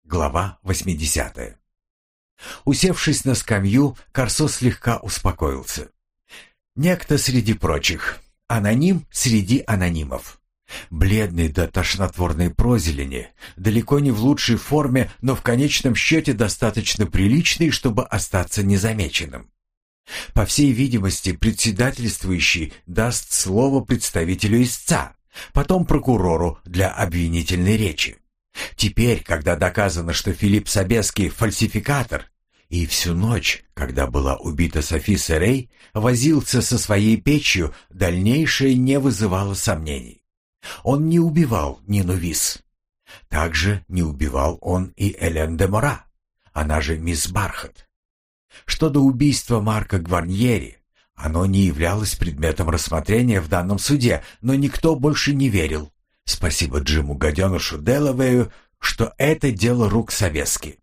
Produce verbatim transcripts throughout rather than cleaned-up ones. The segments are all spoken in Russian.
Глава восьмидесятая. Усевшись на скамью, Корсо слегка успокоился. Некто среди прочих, аноним среди анонимов. Бледный до тошнотворной прозелени, далеко не в лучшей форме, но в конечном счете достаточно приличный, чтобы остаться незамеченным. По всей видимости, председательствующий даст слово представителю истца, потом прокурору для обвинительной речи. Теперь, когда доказано, что Филипп Собеский фальсификатор, и всю ночь, когда была убита Софи Серей, возился со своей печью, дальнейшее не вызывало сомнений. Он не убивал Нину Вис. Также не убивал он и Элен де Мора, она же мисс Бархат. Что до убийства Марка Гварньери, оно не являлось предметом рассмотрения в данном суде, но никто больше не верил, спасибо Джиму гаденышу Делавею, что это дело рук Собески.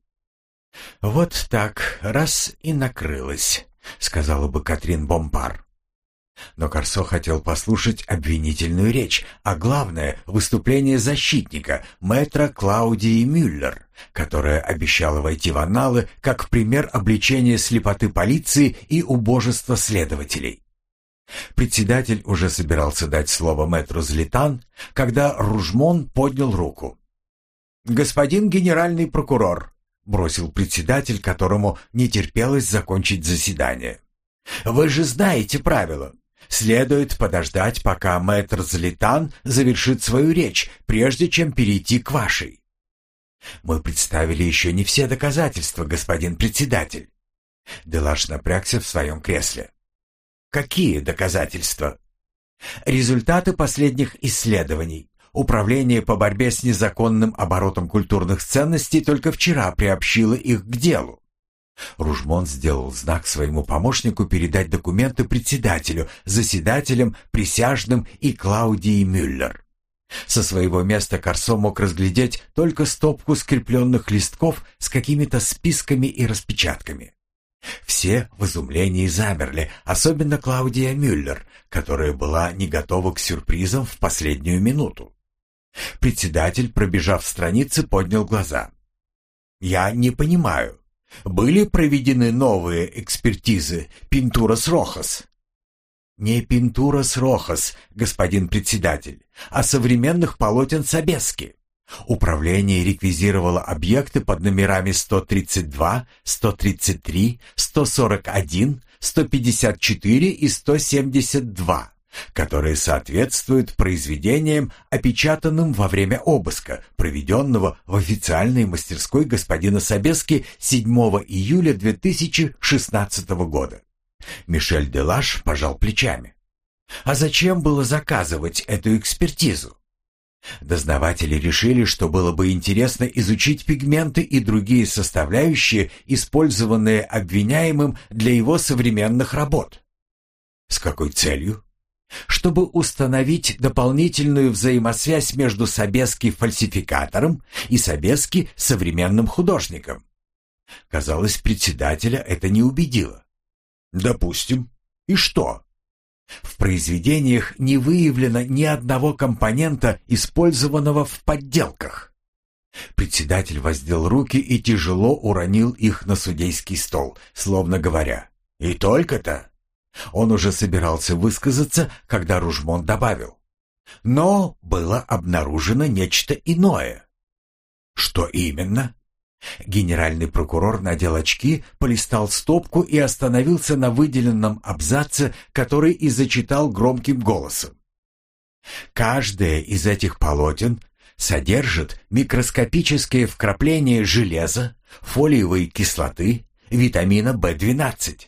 «Вот так, раз и накрылось», — сказала бы Катрин Бомпар. Но Корсо хотел послушать обвинительную речь, а главное — выступление защитника, мэтра Клаудии Мюллер, которая обещала войти в анналы как пример обличения слепоты полиции и убожества следователей. Председатель уже собирался дать слово мэтру Злитан, когда Ружмон поднял руку. «Господин генеральный прокурор», — бросил председатель, которому не терпелось закончить заседание, — «вы же знаете правила. Следует подождать, пока мэтр Злитан завершит свою речь, прежде чем перейти к вашей». «Мы представили еще не все доказательства, господин председатель». Делаш напрягся в своем кресле. «Какие доказательства?» «Результаты последних исследований. Управление по борьбе с незаконным оборотом культурных ценностей только вчера приобщило их к делу». Ружмон сделал знак своему помощнику передать документы председателю, заседателям, присяжным и Клаудии Мюллер. Со своего места Корсо мог разглядеть только стопку скрепленных листков с какими-то списками и распечатками. Все в изумлении замерли, особенно Клаудия Мюллер, которая была не готова к сюрпризам в последнюю минуту. Председатель, пробежав страницы, поднял глаза. «Я не понимаю. Были проведены новые экспертизы Пинтурас Рохас?» «Не Пинтурас Рохас, господин председатель, а современных полотен Собески. Управление реквизировало объекты под номерами сто тридцать два, сто тридцать три, сто сорок один, сто пятьдесят четыре и сто семьдесят два, которые соответствуют произведениям, опечатанным во время обыска, проведенного в официальной мастерской господина Собески седьмого июля две тысячи шестнадцатого года. Мишель Делаш пожал плечами. «А зачем было заказывать эту экспертизу?» Дознаватели решили, что было бы интересно изучить пигменты и другие составляющие, использованные обвиняемым для его современных работ. С какой целью? Чтобы установить дополнительную взаимосвязь между Собески-фальсификатором и Собески-современным художником. Казалось, председателя это не убедило. Допустим. И что? В произведениях не выявлено ни одного компонента, использованного в подделках. Председатель воздел руки и тяжело уронил их на судейский стол, словно говоря: «И только-то». Он уже собирался высказаться, когда Ружмон добавил: «Но было обнаружено нечто иное». «Что именно?» Генеральный прокурор надел очки, полистал стопку и остановился на выделенном абзаце, который и зачитал громким голосом. «Каждое из этих полотен содержит микроскопические вкрапления железа, фолиевой кислоты, витамина бэ двенадцать».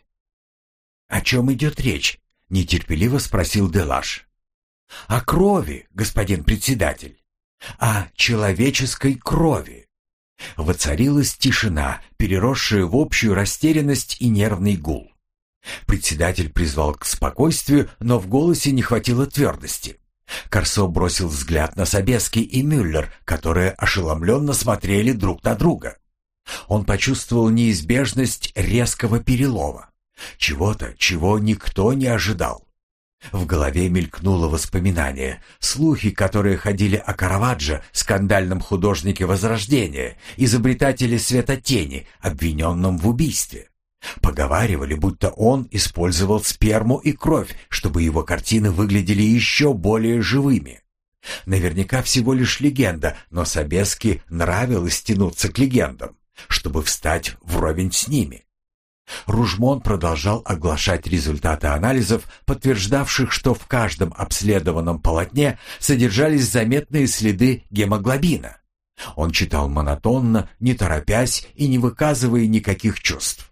«О чем идет речь?» — нетерпеливо спросил Делаш. «О крови, господин председатель. О человеческой крови». Воцарилась тишина, переросшая в общую растерянность и нервный гул. Председатель призвал к спокойствию, но в голосе не хватило твердости. Корсо бросил взгляд на Собески и Мюллер, которые ошеломленно смотрели друг на друга. Он почувствовал неизбежность резкого перелома. Чего-то, чего никто не ожидал. В голове мелькнуло воспоминание, слухи, которые ходили о Караваджо, скандальном художнике Возрождения, изобретателе светотени, обвиненном в убийстве. Поговаривали, будто он использовал сперму и кровь, чтобы его картины выглядели еще более живыми. Наверняка всего лишь легенда, но Собески нравилось тянуться к легендам, чтобы встать вровень с ними. Ружмон продолжал оглашать результаты анализов, подтверждавших, что в каждом обследованном полотне содержались заметные следы гемоглобина. Он читал монотонно, не торопясь и не выказывая никаких чувств.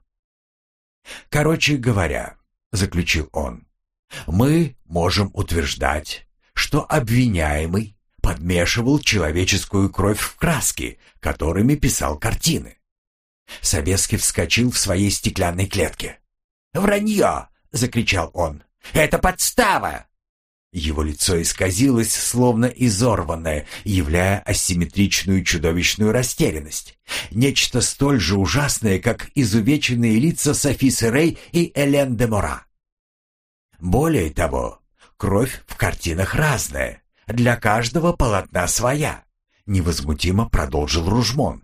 «Короче говоря», — заключил он, — «мы можем утверждать, что обвиняемый подмешивал человеческую кровь в краски, которыми писал картины». Собески вскочил в своей стеклянной клетке. «Вранье!» — закричал он. «Это подстава!» Его лицо исказилось, словно изорванное, являя асимметричную чудовищную растерянность. Нечто столь же ужасное, как изувеченные лица Софи Серей и Элен де Мора. Более того, кровь в картинах разная, для каждого полотна своя, невозмутимо продолжил Ружмон.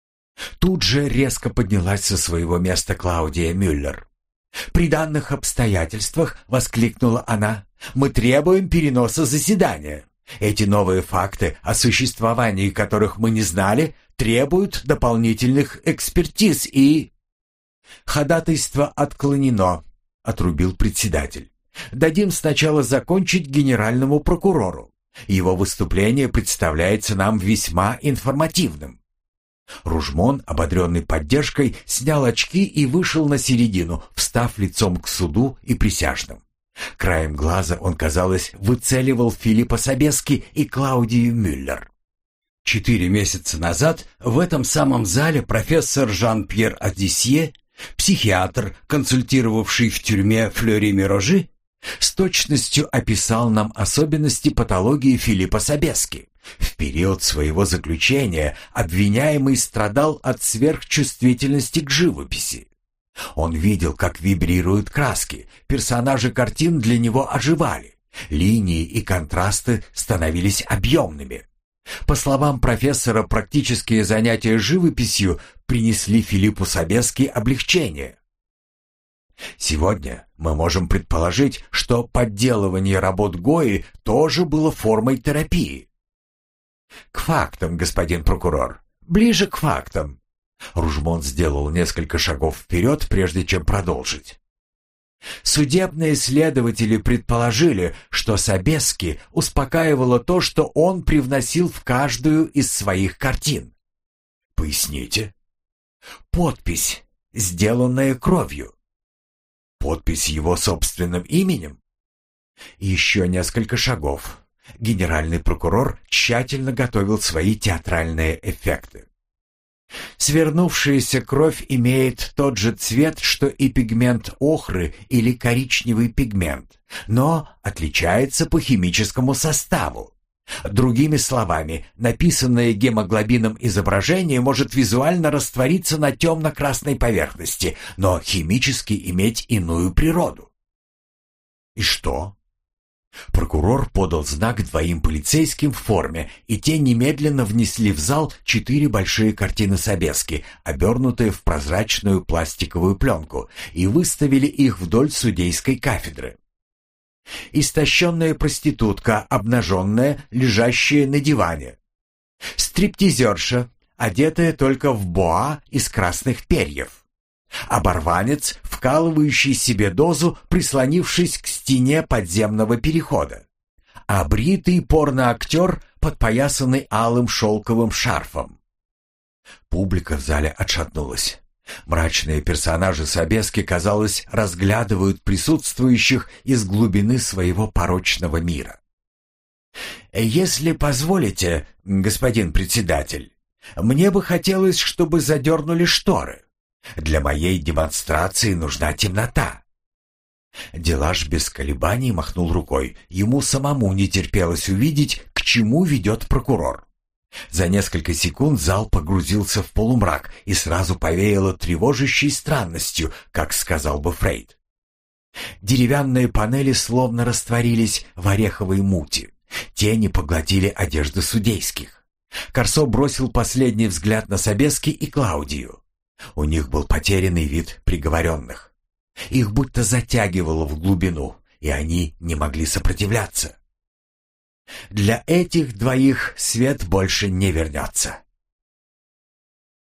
Тут же резко поднялась со своего места Клаудия Мюллер. «При данных обстоятельствах, — воскликнула она, — мы требуем переноса заседания. Эти новые факты, о существовании которых мы не знали, требуют дополнительных экспертиз и...» «Ходатайство отклонено», — отрубил председатель. «Дадим сначала закончить генеральному прокурору. Его выступление представляется нам весьма информативным». Ружмон, ободренный поддержкой, снял очки и вышел на середину, встав лицом к суду и присяжным. Краем глаза он, казалось, выцеливал Филиппа Собески и Клаудию Мюллер. Четыре месяца назад в этом самом зале профессор Жан-Пьер Адисье, психиатр, консультировавший в тюрьме Флeury-Мирожи, с точностью описал нам особенности патологии Филиппа Собески. В период своего заключения обвиняемый страдал от сверхчувствительности к живописи. Он видел, как вибрируют краски, персонажи картин для него оживали, линии и контрасты становились объемными. По словам профессора, практические занятия живописью принесли Филиппу Собески облегчение. Сегодня мы можем предположить, что подделывание работ Гои тоже было формой терапии. «К фактам, господин прокурор, ближе к фактам». Ружмон сделал несколько шагов вперед, прежде чем продолжить. Судебные следователи предположили, что Собески успокаивало то, что он привносил в каждую из своих картин. Поясните. Подпись, сделанная кровью. Подпись его собственным именем? Еще несколько шагов. Генеральный прокурор тщательно готовил свои театральные эффекты. Свернувшаяся кровь имеет тот же цвет, что и пигмент охры или коричневый пигмент, но отличается по химическому составу. Другими словами, написанное гемоглобином изображение может визуально раствориться на темно-красной поверхности, но химически иметь иную природу. И что? Прокурор подал знак двоим полицейским в форме, и те немедленно внесли в зал четыре большие картины Собески, обернутые в прозрачную пластиковую пленку, и выставили их вдоль судейской кафедры. Истощенная проститутка, обнаженная, лежащая на диване. Стриптизерша, одетая только в боа из красных перьев. Оборванец, вкалывающий себе дозу, прислонившись к стене подземного перехода. А бритый порноактер, подпоясанный алым шелковым шарфом. Публика в зале отшатнулась. Мрачные персонажи Собески, казалось, разглядывают присутствующих из глубины своего порочного мира. «Если позволите, господин председатель, мне бы хотелось, чтобы задернули шторы. Для моей демонстрации нужна темнота». Делаш без колебаний махнул рукой. Ему самому не терпелось увидеть, к чему ведет прокурор. За несколько секунд зал погрузился в полумрак и сразу повеяло тревожащей странностью, как сказал бы Фрейд. Деревянные панели словно растворились в ореховой мути. Тени поглотили одежды судейских. Корсо бросил последний взгляд на Собески и Клаудию. У них был потерянный вид приговоренных. Их будто затягивало в глубину, и они не могли сопротивляться. Для этих двоих свет больше не вернется.